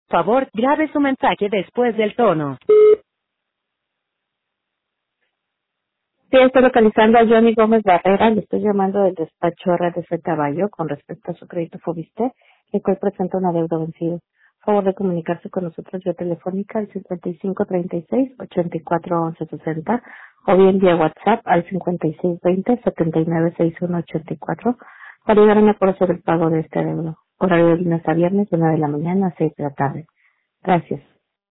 Favor, grabe su mensaje después del tono. Sí, estoy localizando a Johnny Gómez Barrera. Le estoy llamando del despacho RDC Caballo con respecto a su crédito Fobiste, el cual presenta una deuda vencida. Favor de comunicarse con nosotros vía telefónica al 5536-841160 o bien vía WhatsApp al 5620-796184 para ayudarme a conocer el pago de este deuda. Horario de lunes a viernes de 9 de la mañana a 6 de la tarde. Gracias.